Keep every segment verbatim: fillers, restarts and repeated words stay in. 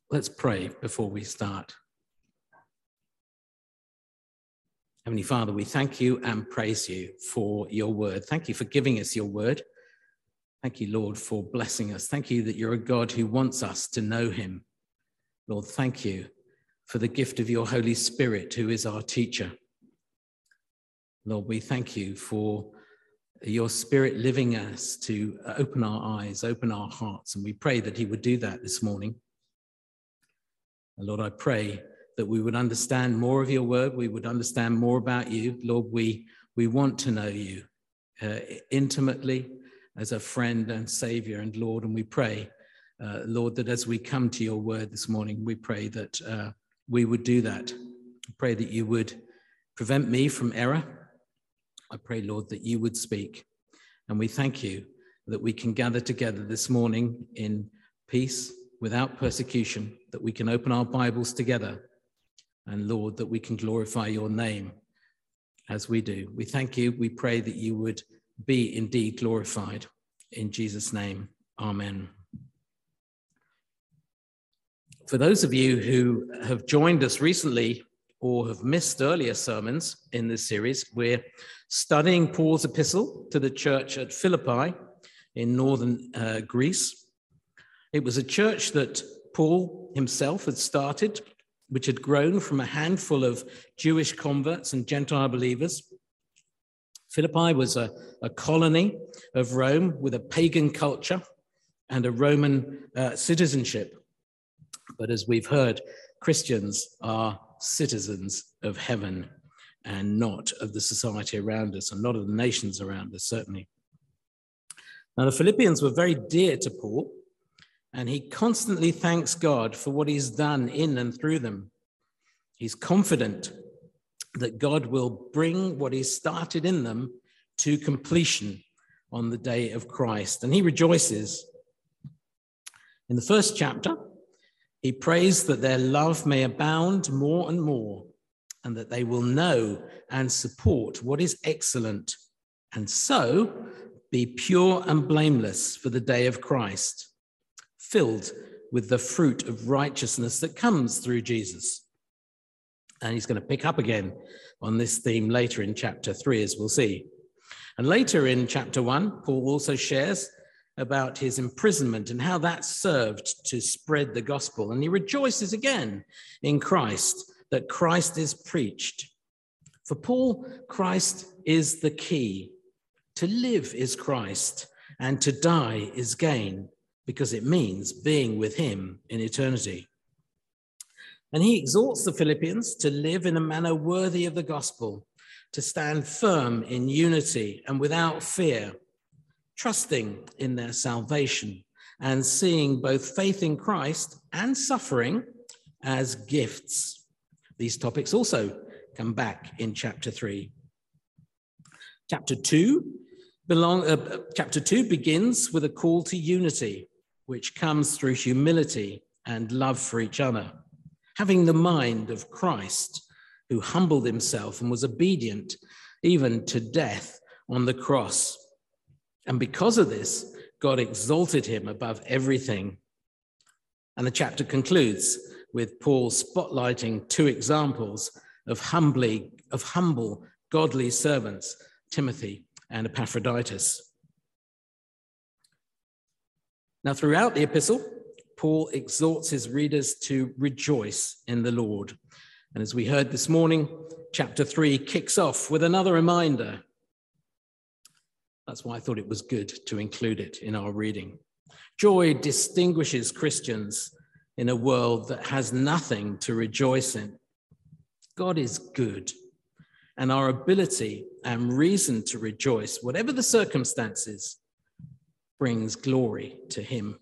Let's pray before we start. Heavenly Father, we thank you and praise you for your word. Thank you for giving us your word. Thank you, Lord, for blessing us. Thank you that you're a God who wants us to know him. Lord, thank you for the gift of your Holy Spirit, who is our teacher. Lord, we thank you for your Spirit living in us to open our eyes, open our hearts, and we pray that he would do that this morning. And Lord, I pray that we would understand more of your word, we would understand more about you. Lord, we, we want to know you uh, intimately as a friend and Savior and Lord, and we pray, uh, Lord, that as we come to your word this morning, we pray that uh, we would do that. I pray that you would prevent me from error. I pray, Lord, that you would speak. And we thank you that we can gather together this morning in peace, without persecution, that we can open our Bibles together. And Lord, that we can glorify your name as we do. We thank you. We pray that you would be indeed glorified. In Jesus' name, amen. For those of you who have joined us recently or have missed earlier sermons in this series, we're studying Paul's epistle to the church at Philippi in northern uh, Greece. It was a church that Paul himself had started, which had grown from a handful of Jewish converts and Gentile believers. Philippi was a, a colony of Rome with a pagan culture and a Roman uh, citizenship. But as we've heard, Christians are citizens of heaven and not of the society around us and not of the nations around us, certainly. Now, the Philippians were very dear to Paul, and he constantly thanks God for what he's done in and through them. He's confident that God will bring what he started in them to completion on the day of Christ, and he rejoices. In the first chapter, he prays that their love may abound more and more, and that they will know and support what is excellent, and so be pure and blameless for the day of Christ, filled with the fruit of righteousness that comes through Jesus. And he's going to pick up again on this theme later in chapter three, as we'll see. And later in chapter one, Paul also shares about his imprisonment and how that served to spread the gospel. And he rejoices again in Christ, that Christ is preached. For Paul, Christ is the key. To live is Christ, and to die is gain, because it means being with him in eternity. And he exhorts the Philippians to live in a manner worthy of the gospel, to stand firm in unity and without fear, trusting in their salvation and seeing both faith in Christ and suffering as gifts. These topics also come back in chapter three. Chapter two, belong, uh, chapter two begins with a call to unity, which comes through humility and love for each other, having the mind of Christ, who humbled himself and was obedient even to death on the cross. And because of this, God exalted him above everything. And the chapter concludes with Paul spotlighting two examples of humbly, of humble, godly servants, Timothy and Epaphroditus. Now, throughout the epistle, Paul exhorts his readers to rejoice in the Lord. And as we heard this morning, chapter three kicks off with another reminder. That's why I thought it was good to include it in our reading. Joy distinguishes Christians in a world that has nothing to rejoice in. God is good, and our ability and reason to rejoice, whatever the circumstances, brings glory to him.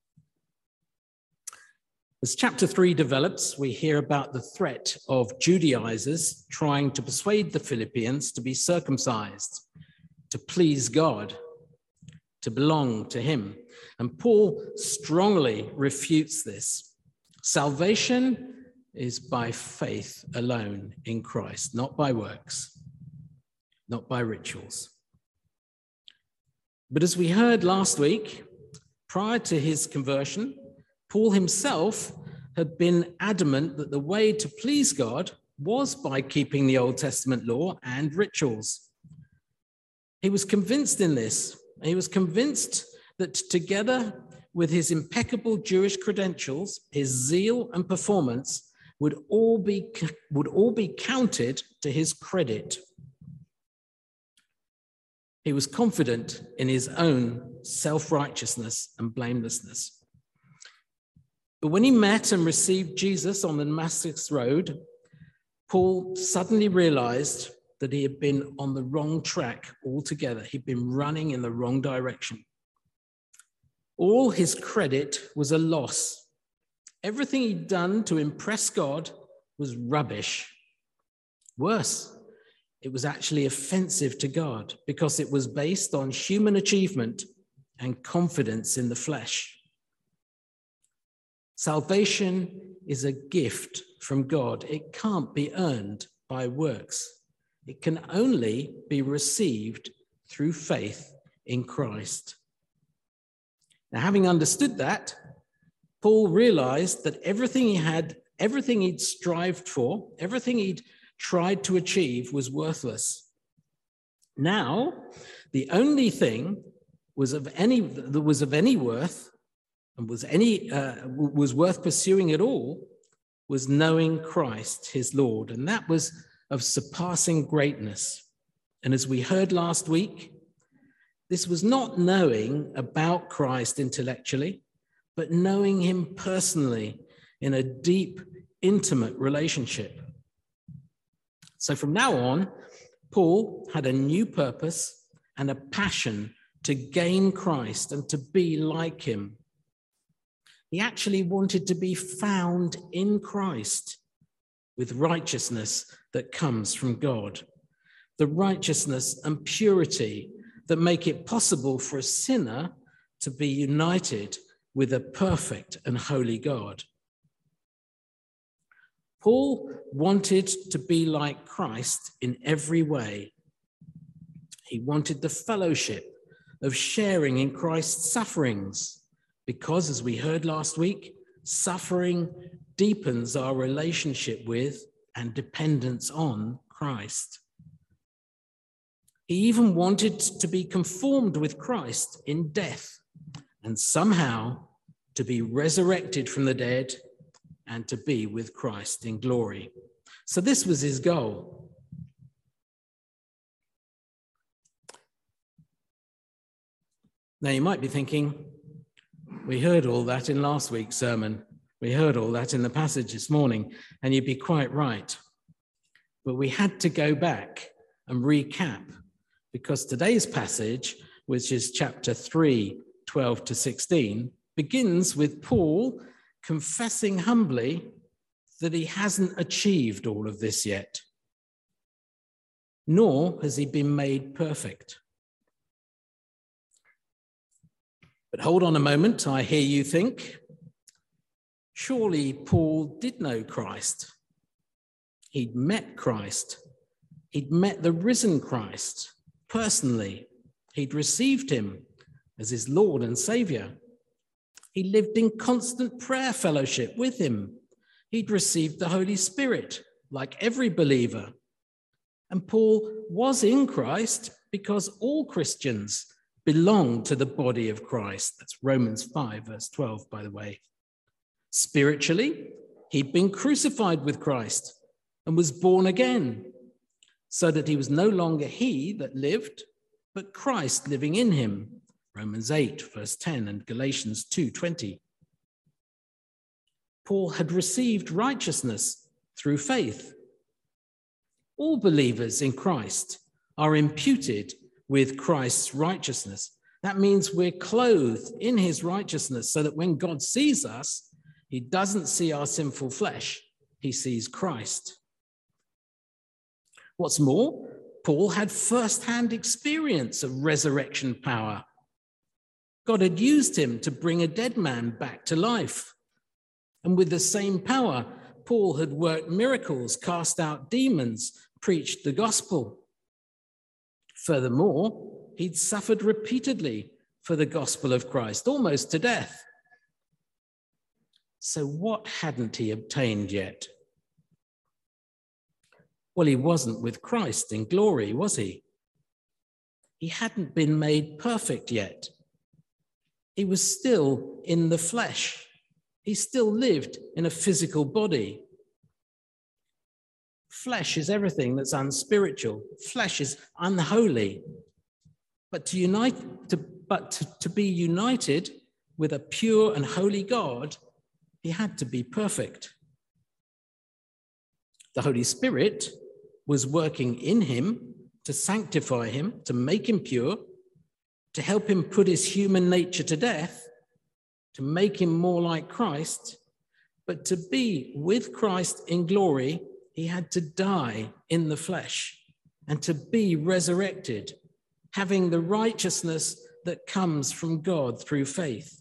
As chapter three develops, we hear about the threat of Judaizers trying to persuade the Philippians to be circumcised, to please God, to belong to him. And Paul strongly refutes this. Salvation is by faith alone in Christ, not by works, not by rituals. But as we heard last week, prior to his conversion, Paul himself had been adamant that the way to please God was by keeping the Old Testament law and rituals. He was convinced in this. He was convinced that together with his impeccable Jewish credentials, his zeal and performance would all be, would all be counted to his credit. He was confident in his own self-righteousness and blamelessness. But when he met and received Jesus on the Damascus Road, Paul suddenly realized that he had been on the wrong track altogether. He'd been running in the wrong direction. All his credit was a loss. Everything he'd done to impress God was rubbish. Worse, it was actually offensive to God because it was based on human achievement and confidence in the flesh. Salvation is a gift from God. It can't be earned by works. It can only be received through faith in Christ. Now, having understood that, Paul realized that everything he had, everything he'd strived for, everything he'd tried to achieve was worthless. Now, the only thing was of any that was of any worth and was any uh, was worth pursuing at all was knowing Christ, his Lord, and that was of surpassing greatness. And as we heard last week, this was not knowing about Christ intellectually, but knowing him personally in a deep, intimate relationship. So from now on, Paul had a new purpose and a passion to gain Christ and to be like him. He actually wanted to be found in Christ with righteousness that comes from God, the righteousness and purity that make it possible for a sinner to be united with a perfect and holy God. Paul wanted to be like Christ in every way. He wanted the fellowship of sharing in Christ's sufferings, because, as we heard last week, suffering deepens our relationship with and dependence on Christ. He even wanted to be conformed with Christ in death and somehow to be resurrected from the dead and to be with Christ in glory. So this was his goal. Now you might be thinking, we heard all that in last week's sermon. We heard all that in the passage this morning, and you'd be quite right. But we had to go back and recap, because today's passage, which is chapter three, twelve to sixteen, begins with Paul confessing humbly that he hasn't achieved all of this yet, nor has he been made perfect. But hold on a moment, I hear you think, surely Paul did know Christ. He'd met Christ. He'd met the risen Christ personally. He'd received him as his Lord and Savior. He lived in constant prayer fellowship with him. He'd received the Holy Spirit like every believer. And Paul was in Christ because all Christians belong to the body of Christ. That's Romans five, verse twelve, by the way. Spiritually, he'd been crucified with Christ and was born again, so that he was no longer he that lived, but Christ living in him. Romans eight, verse ten, and Galatians two twenty. Paul had received righteousness through faith. All believers in Christ are imputed with Christ's righteousness. That means we're clothed in his righteousness, so that when God sees us, he doesn't see our sinful flesh, he sees Christ. What's more, Paul had first-hand experience of resurrection power. God had used him to bring a dead man back to life. And with the same power, Paul had worked miracles, cast out demons, preached the gospel. Furthermore, he'd suffered repeatedly for the gospel of Christ, almost to death. So what hadn't he obtained yet? Well, he wasn't with Christ in glory, was he? He hadn't been made perfect yet. He was still in the flesh. He still lived in a physical body. Flesh is everything that's unspiritual. Flesh is unholy. But to unite, to, but to, to be united with a pure and holy God, he had to be perfect. The Holy Spirit was working in him to sanctify him, to make him pure, to help him put his human nature to death, to make him more like Christ. But to be with Christ in glory, he had to die in the flesh and to be resurrected, having the righteousness that comes from God through faith.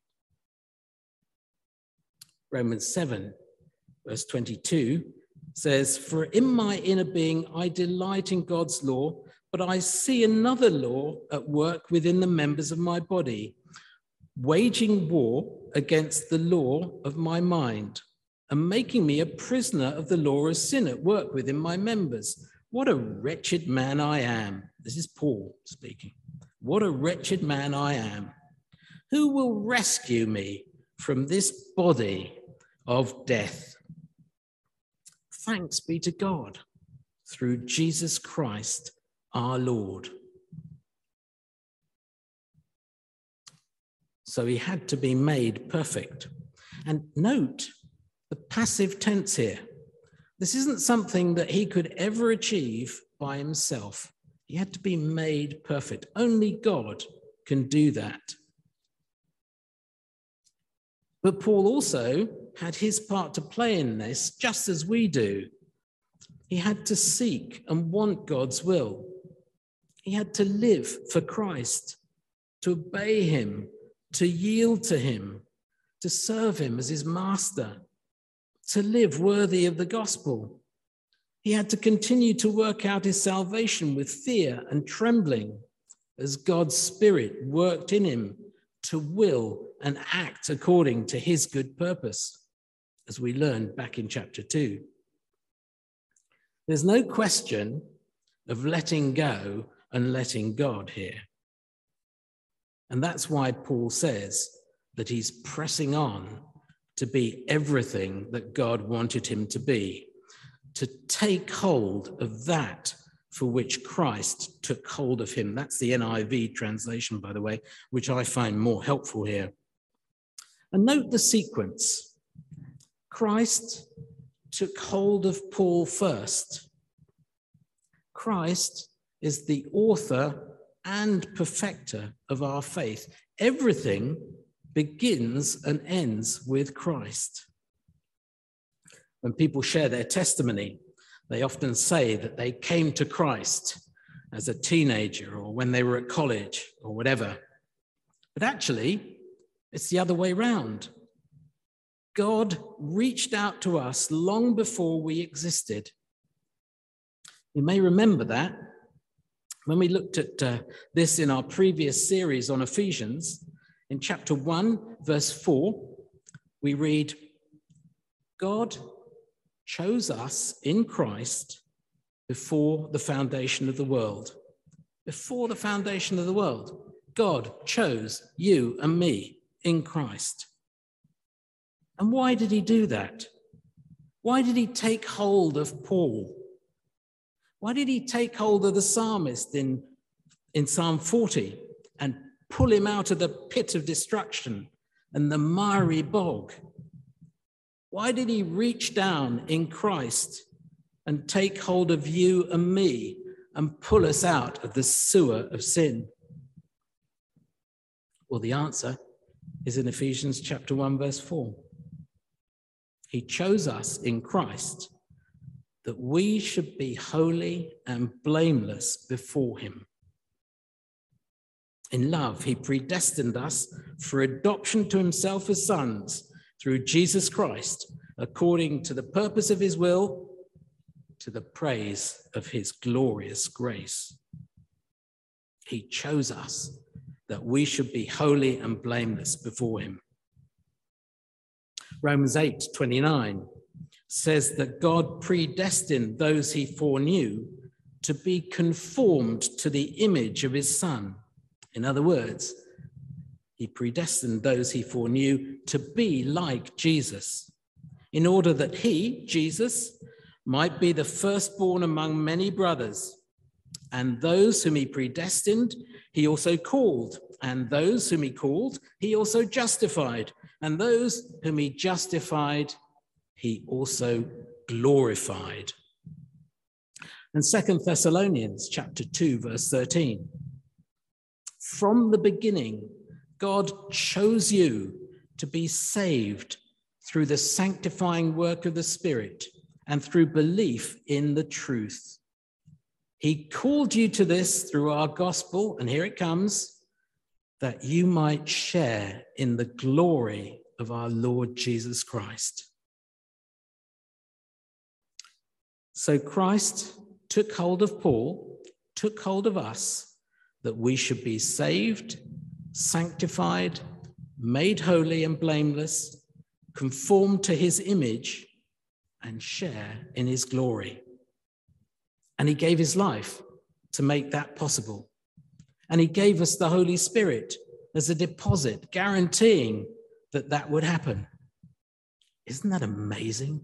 Romans seven, verse twenty-two says, "For in my inner being I delight in God's law, but I see another law at work within the members of my body, waging war against the law of my mind, and making me a prisoner of the law of sin at work within my members. What a wretched man I am." This is Paul speaking. "What a wretched man I am. Who will rescue me from this body of death? Thanks be to God through Jesus Christ our Lord." So he had to be made perfect. And note the passive tense here. This isn't something that he could ever achieve by himself. He had to be made perfect. Only God can do that. But Paul also had his part to play in this, just as we do. He had to seek and want God's will. He had to live for Christ, to obey him, to yield to him, to serve him as his master, to live worthy of the gospel. He had to continue to work out his salvation with fear and trembling as God's Spirit worked in him to will and act according to his good purpose, as we learned back in chapter two. There's no question of letting go and letting God here. And that's why Paul says that he's pressing on to be everything that God wanted him to be, to take hold of that for which Christ took hold of him. That's the N I V translation, by the way, which I find more helpful here. And note the sequence. Christ took hold of Paul first. Christ is the author and perfecter of our faith. Everything begins and ends with Christ. When people share their testimony, they often say that they came to Christ as a teenager or when they were at college or whatever. But actually, it's the other way around. God reached out to us long before we existed. You may remember that when we looked at uh, this in our previous series on Ephesians. In chapter one, verse four, we read, "God chose us in Christ before the foundation of the world." Before the foundation of the world, God chose you and me in Christ. And why did he do that? Why did he take hold of Paul? Why did he take hold of the psalmist in, in Psalm forty and pull him out of the pit of destruction and the miry bog? Why did he reach down in Christ and take hold of you and me and pull us out of the sewer of sin? Well, the answer is in Ephesians chapter one, verse four. He chose us in Christ that we should be holy and blameless before him. In love, he predestined us for adoption to himself as sons through Jesus Christ, according to the purpose of his will, to the praise of his glorious grace. He chose us that we should be holy and blameless before him. Romans eight twenty-nine says that God predestined those he foreknew to be conformed to the image of his Son. In other words, he predestined those he foreknew to be like Jesus, in order that he, Jesus, might be the firstborn among many brothers. And those whom he predestined, he also called. And those whom he called, he also justified. And those whom he justified, he also glorified. And Second Thessalonians chapter two, verse thirteen. From the beginning, God chose you to be saved through the sanctifying work of the Spirit and through belief in the truth. He called you to this through our gospel, and here it comes, that you might share in the glory of our Lord Jesus Christ. So Christ took hold of Paul, took hold of us, that we should be saved, sanctified, made holy and blameless, conformed to his image, and share in his glory. And he gave his life to make that possible. And he gave us the Holy Spirit as a deposit, guaranteeing that that would happen. Isn't that amazing?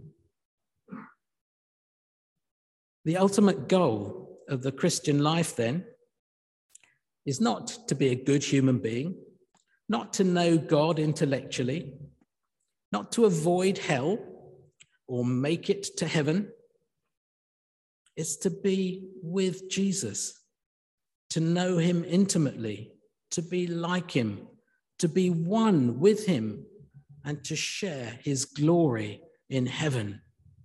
The ultimate goal of the Christian life, then, is not to be a good human being, not to know God intellectually, not to avoid hell or make it to heaven. It's to be with Jesus, to know him intimately, to be like him, to be one with him, and to share his glory in heaven.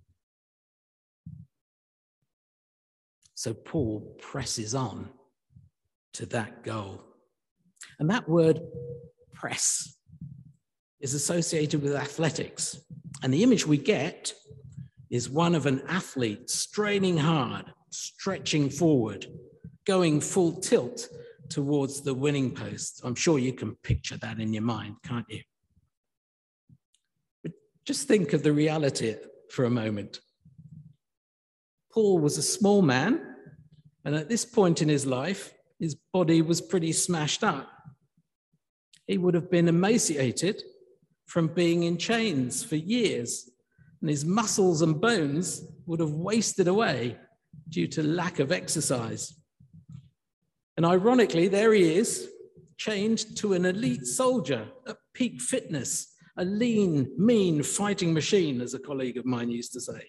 So Paul presses on to that goal. And that word press is associated with athletics. And the image we get is one of an athlete straining hard, stretching forward, going full tilt towards the winning post. I'm sure you can picture that in your mind, can't you? But just think of the reality for a moment. Paul was a small man, and at this point in his life, his body was pretty smashed up. He would have been emaciated from being in chains for years, and his muscles and bones would have wasted away due to lack of exercise. And ironically, there he is, chained to an elite soldier at peak fitness, a lean, mean fighting machine, as a colleague of mine used to say.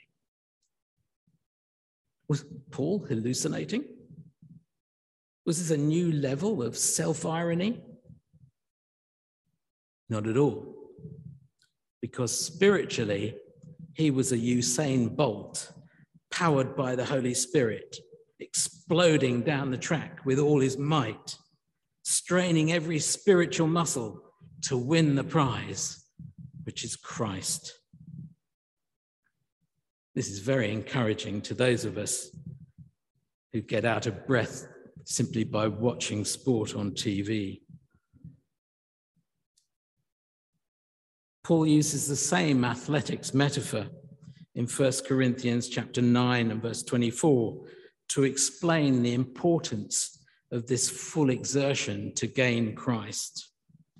Was Paul hallucinating? Was this a new level of self-irony? Not at all. Because spiritually, he was a Usain Bolt, powered by the Holy Spirit, exploding down the track with all his might, straining every spiritual muscle to win the prize, which is Christ. This is very encouraging to those of us who get out of breath simply by watching sport on T V. Paul uses the same athletics metaphor in First Corinthians chapter nine and verse twenty-four to explain the importance of this full exertion to gain Christ.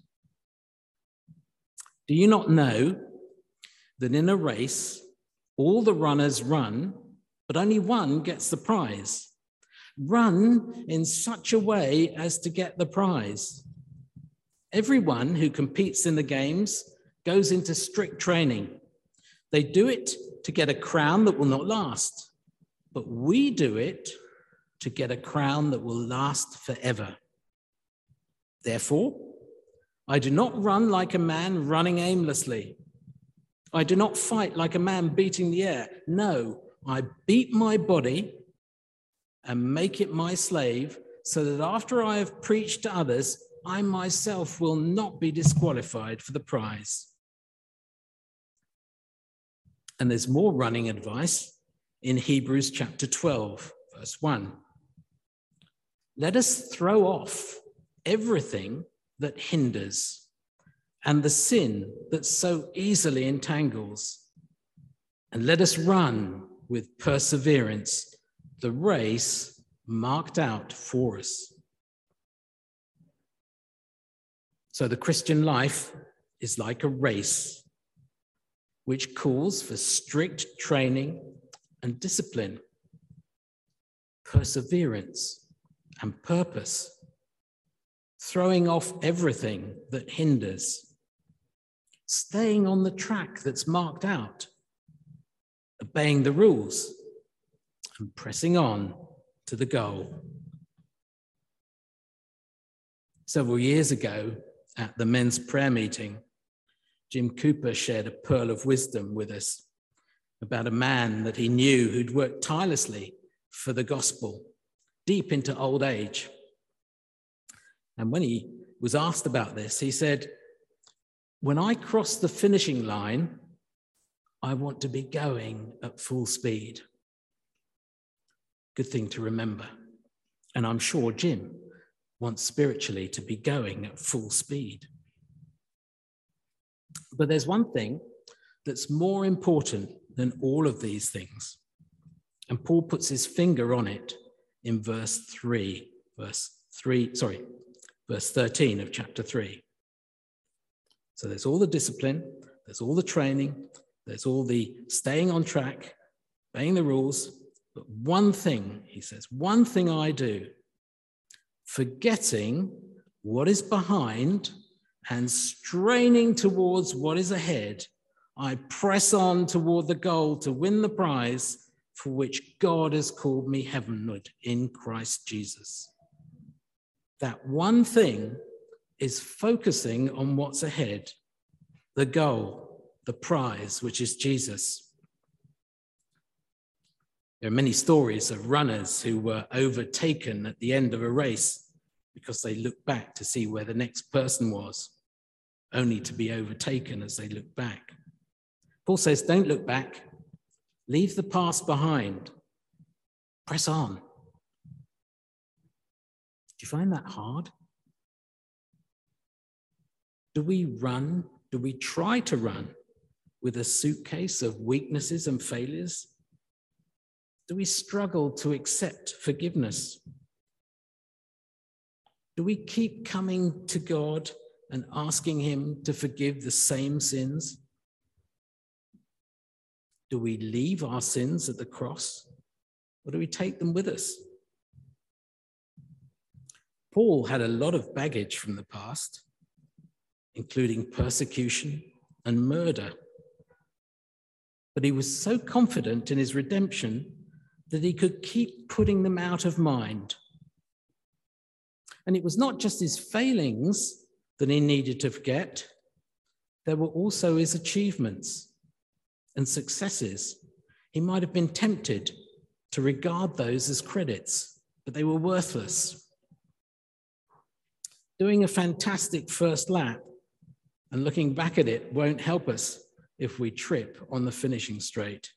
Do you not know that in a race, all the runners run, but only one gets the prize? Run in such a way as to get the prize. Everyone who competes in the games goes into strict training. They do it to get a crown that will not last, but we do it to get a crown that will last forever. Therefore, I do not run like a man running aimlessly. I do not fight like a man beating the air. No, I beat my body and make it my slave, so that after I have preached to others, I myself will not be disqualified for the prize. And there's more running advice in Hebrews chapter twelve, verse one. Let us throw off everything that hinders and the sin that so easily entangles. And let us run with perseverance the race marked out for us. So the Christian life is like a race which calls for strict training and discipline, perseverance and purpose, throwing off everything that hinders, staying on the track that's marked out, obeying the rules, and pressing on to the goal. Several years ago at the men's prayer meeting, Jim Cooper shared a pearl of wisdom with us about a man that he knew who'd worked tirelessly for the gospel deep into old age. And when he was asked about this, he said, "When I cross the finishing line, I want to be going at full speed." Good thing to remember. And I'm sure Jim wants spiritually to be going at full speed. But there's one thing that's more important than all of these things. And Paul puts his finger on it in verse three, verse three, sorry, verse thirteen of chapter three. So there's all the discipline, there's all the training, there's all the staying on track, obeying the rules. But one thing, he says, one thing I do, forgetting what is behind and straining towards what is ahead, I press on toward the goal to win the prize for which God has called me heavenward in Christ Jesus. That one thing is focusing on what's ahead, the goal, the prize, which is Jesus. There are many stories of runners who were overtaken at the end of a race because they looked back to see where the next person was, only to be overtaken as they looked back. Paul says, don't look back. Leave the past behind. Press on. Do you find that hard? Do we run? Do we try to run with a suitcase of weaknesses and failures? Do we struggle to accept forgiveness? Do we keep coming to God and asking him to forgive the same sins? Do we leave our sins at the cross, or do we take them with us? Paul had a lot of baggage from the past, including persecution and murder. But he was so confident in his redemption that he could keep putting them out of mind. And it was not just his failings that he needed to forget. There were also his achievements and successes. He might have been tempted to regard those as credits, but they were worthless. Doing a fantastic first lap and looking back at it won't help us if we trip on the finishing straight.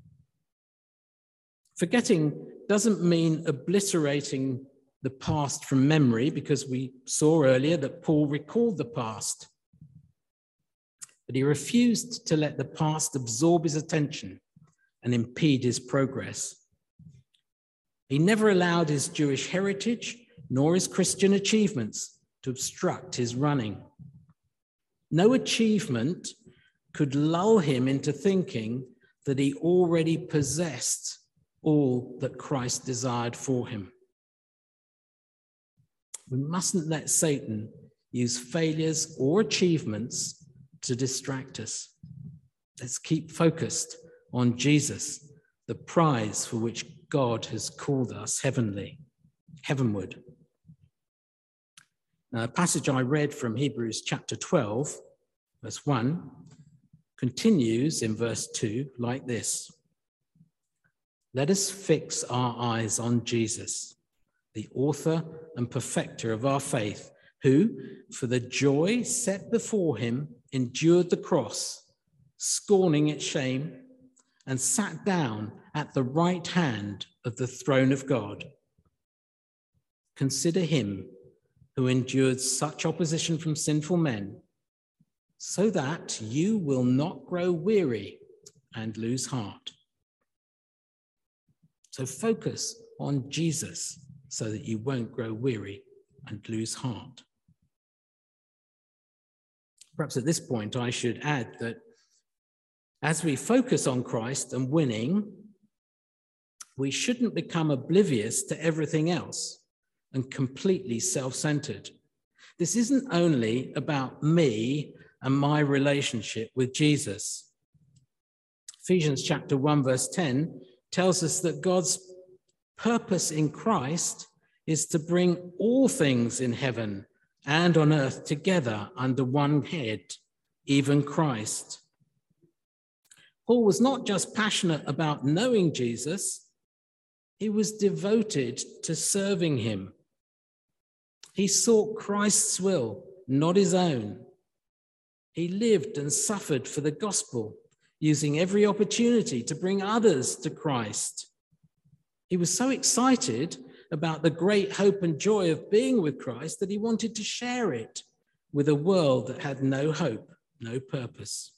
Forgetting doesn't mean obliterating the past from memory, because we saw earlier that Paul recalled the past. But he refused to let the past absorb his attention and impede his progress. He never allowed his Jewish heritage nor his Christian achievements to obstruct his running. No achievement could lull him into thinking that he already possessed all that Christ desired for him. We mustn't let Satan use failures or achievements to distract us. Let's keep focused on Jesus, the prize for which God has called us heavenly, heavenward. Now, the passage I read from Hebrews chapter twelve, verse one, continues in verse two like this. Let us fix our eyes on Jesus, the author and perfecter of our faith, who, for the joy set before him, endured the cross, scorning its shame, and sat down at the right hand of the throne of God. Consider him who endured such opposition from sinful men, so that you will not grow weary and lose heart. So focus on Jesus so that you won't grow weary and lose heart. Perhaps at this point, I should add that as we focus on Christ and winning, we shouldn't become oblivious to everything else and completely self-centered. This isn't only about me and my relationship with Jesus. Ephesians chapter one, verse ten tells us that God's purpose in Christ is to bring all things in heaven and on earth together under one head, even Christ. Paul was not just passionate about knowing Jesus, he was devoted to serving him. He sought Christ's will, not his own. He lived and suffered for the gospel, using every opportunity to bring others to Christ. He was so excited about the great hope and joy of being with Christ that he wanted to share it with a world that had no hope, no purpose.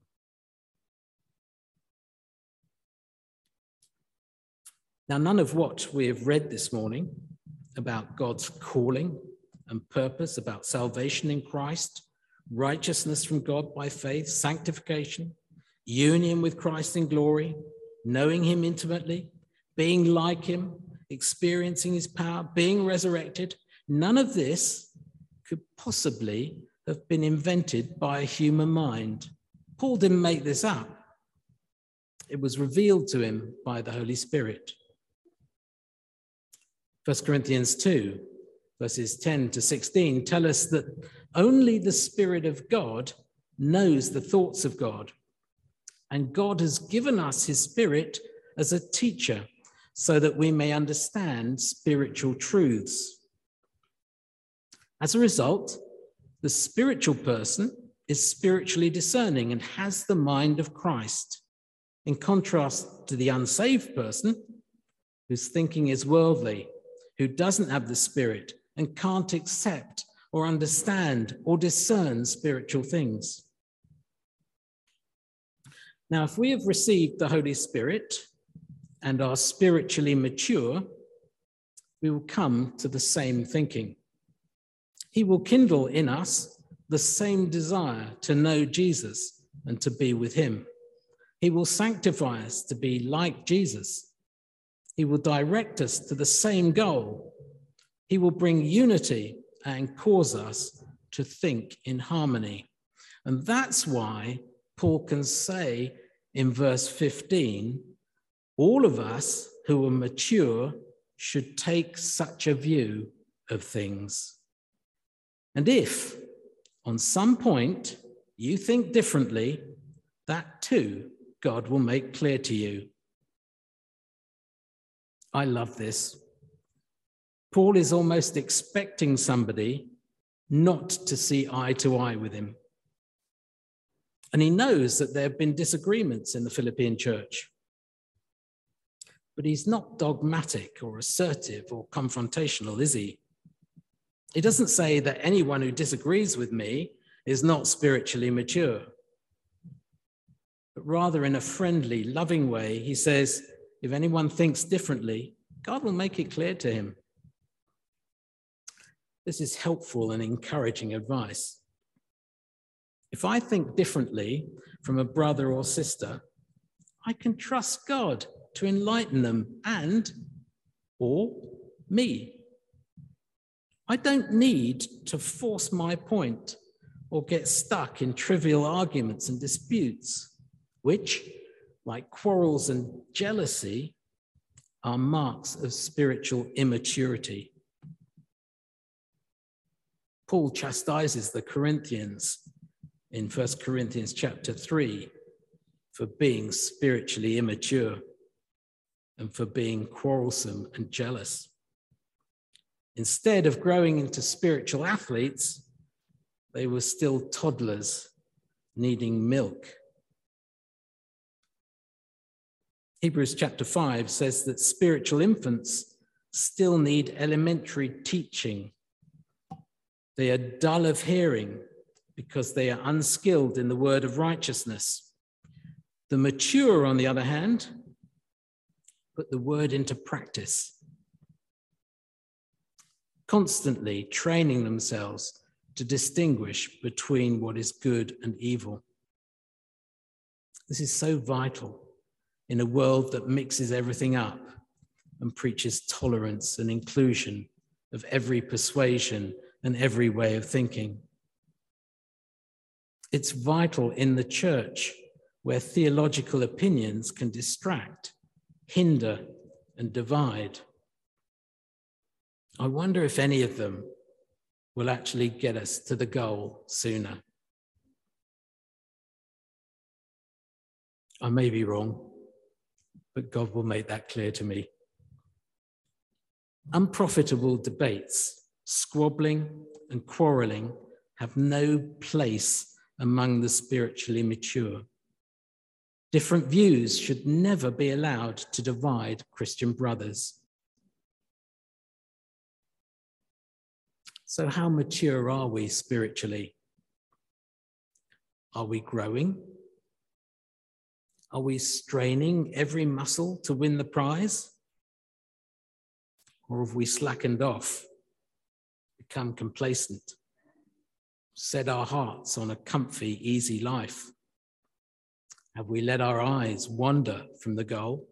Now, none of what we have read this morning about God's calling and purpose, about salvation in Christ, righteousness from God by faith, sanctification, union with Christ in glory, knowing him intimately, being like him, experiencing his power, being resurrected, none of this could possibly have been invented by a human mind. Paul didn't make this up. It was revealed to him by the Holy Spirit. First Corinthians two, verses ten to sixteen, tell us that only the Spirit of God knows the thoughts of God. And God has given us his Spirit as a teacher so that we may understand spiritual truths. As a result, the spiritual person is spiritually discerning and has the mind of Christ, in contrast to the unsaved person whose thinking is worldly, who doesn't have the Spirit and can't accept or understand or discern spiritual things. Now, if we have received the Holy Spirit and are spiritually mature, we will come to the same thinking. He will kindle in us the same desire to know Jesus and to be with him. He will sanctify us to be like Jesus. He will direct us to the same goal. He will bring unity and cause us to think in harmony. And that's why Paul can say in verse fifteen, all of us who are mature should take such a view of things. And if on some point you think differently, that too God will make clear to you. I love this. Paul is almost expecting somebody not to see eye to eye with him. And he knows that there have been disagreements in the Philippian church. But he's not dogmatic or assertive or confrontational, is he? He doesn't say that anyone who disagrees with me is not spiritually mature. But rather, in a friendly, loving way, he says, if anyone thinks differently, God will make it clear to him. This is helpful and encouraging advice. If I think differently from a brother or sister, I can trust God to enlighten them and, or me. I don't need to force my point or get stuck in trivial arguments and disputes, which, like quarrels and jealousy, are marks of spiritual immaturity. Paul chastises the Corinthians in First Corinthians chapter three for being spiritually immature and for being quarrelsome and jealous. Instead of growing into spiritual athletes, they were still toddlers needing milk. Hebrews chapter five says that spiritual infants still need elementary teaching. They are dull of hearing because they are unskilled in the word of righteousness. The mature, on the other hand, put the word into practice, constantly training themselves to distinguish between what is good and evil. This is so vital in a world that mixes everything up and preaches tolerance and inclusion of every persuasion and every way of thinking. It's vital in the church where theological opinions can distract, hinder, and divide. I wonder if any of them will actually get us to the goal sooner. I may be wrong, but God will make that clear to me. Unprofitable debates, squabbling, and quarreling have no place among the spiritually mature. Different views should never be allowed to divide Christian brothers. So how mature are we spiritually? Are we growing? Are we straining every muscle to win the prize? Or have we slackened off, become complacent, set our hearts on a comfy, easy life? Have we let our eyes wander from the goal?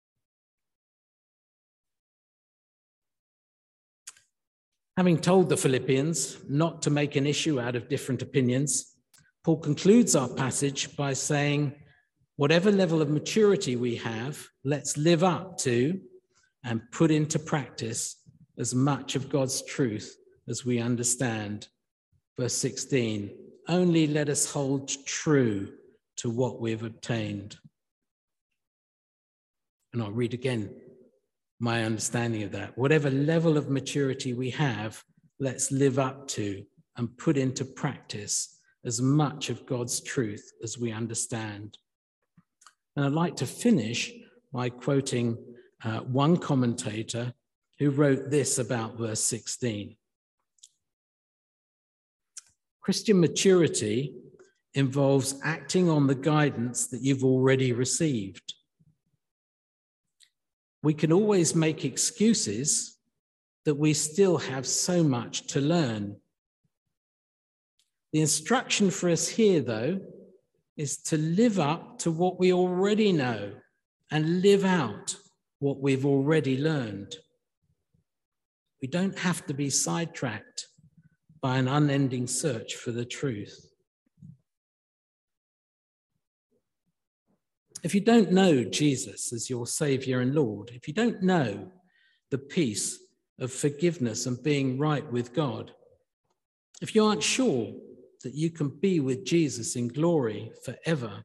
Having told the Philippians not to make an issue out of different opinions, Paul concludes our passage by saying, whatever level of maturity we have, let's live up to and put into practice as much of God's truth as we understand. Verse sixteen, only let us hold true to what we've obtained. And I'll read again my understanding of that. Whatever level of maturity we have, let's live up to and put into practice as much of God's truth as we understand. And I'd like to finish by quoting uh, one commentator who wrote this about verse sixteen. Christian maturity involves acting on the guidance that you've already received. We can always make excuses that we still have so much to learn. The instruction for us here, though, is to live up to what we already know and live out what we've already learned. We don't have to be sidetracked by an unending search for the truth. If you don't know Jesus as your Savior and Lord, if you don't know the peace of forgiveness and being right with God, if you aren't sure that you can be with Jesus in glory forever,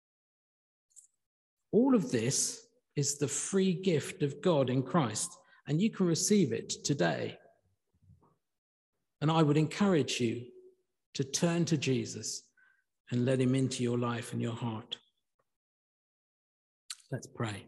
all of this is the free gift of God in Christ, and you can receive it today. And I would encourage you to turn to Jesus and let him into your life and your heart. Let's pray.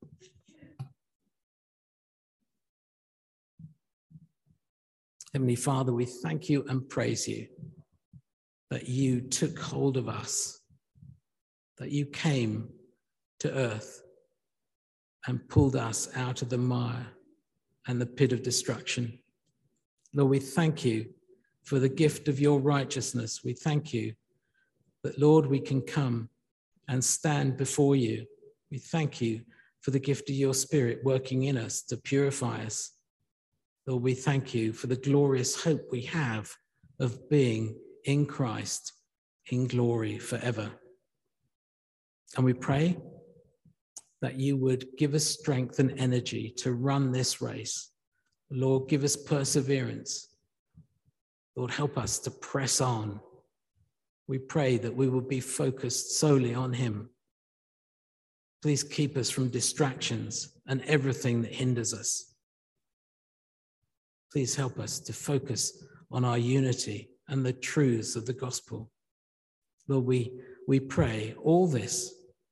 Heavenly Father, we thank you and praise you that you took hold of us, that you came to earth and pulled us out of the mire and the pit of destruction. Lord, we thank you for the gift of your righteousness. We thank you that, Lord, we can come and stand before you. We thank you for the gift of your Spirit working in us to purify us. Lord, we thank you for the glorious hope we have of being in Christ in glory forever. And we pray that you would give us strength and energy to run this race. Lord, give us perseverance. Lord, help us to press on. We pray that we will be focused solely on him. Please keep us from distractions and everything that hinders us. Please help us to focus on our unity and the truths of the gospel. Lord, we, we pray all this,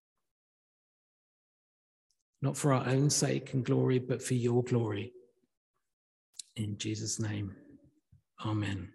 not for our own sake and glory, but for your glory. In Jesus' name, amen.